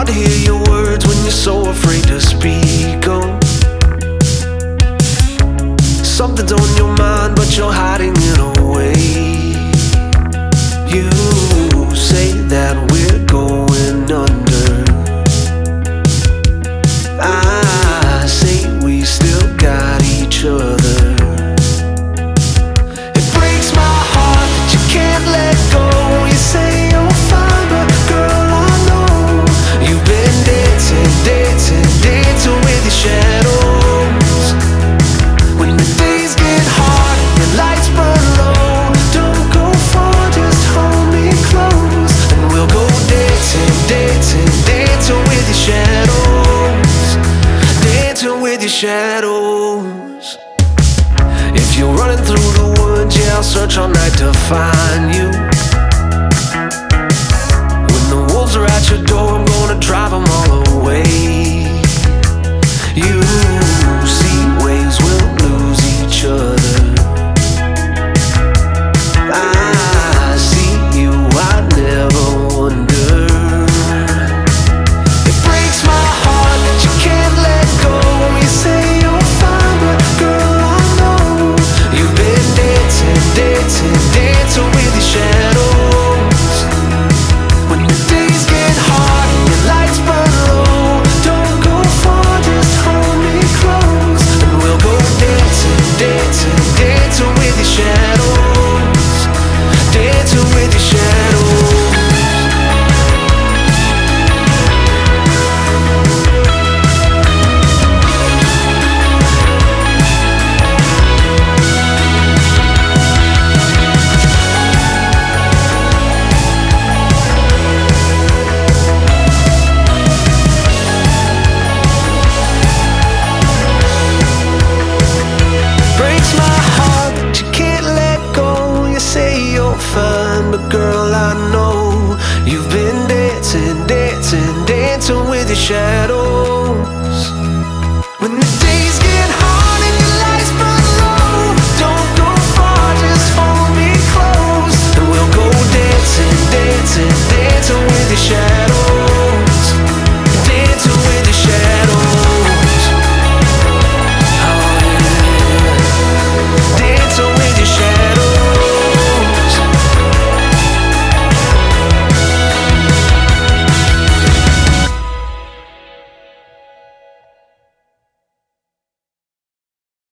hard to hear your words when you're so afraid to speak 'em. Something's on your mind, but you're hiding it away. You say that we're going under. I say we still got each other. It breaks my heart that you can't let go. You say you're fine, but girl, I know you've been dancing, dancing, dancing with your shadows. When the days get hard and your lights burn low, don't go far, just hold me close, and we'll go dancing, dancing, dancing with your shadows, dancing with your shadows. If you're running through the woods, yeah, I'll search all night to find you. When the wolves are at your door, I'm gonna drive them all away. You see ways we'll lose each other. I see you, I never wonder. It breaks my heart that you can't let go. You say you're fine, but girl, I know you've been dancing, dancing, dancing with your shadows. When the days get hard and your lights burn low, don't go far, just hold me close, and we'll go dancing, dancing, dancing with your shadows, dancing with your shadows. Breaks my heart that you can't let go. You say you're fine, but girl, I know you've been dancing, dancing, dancing with your shadow.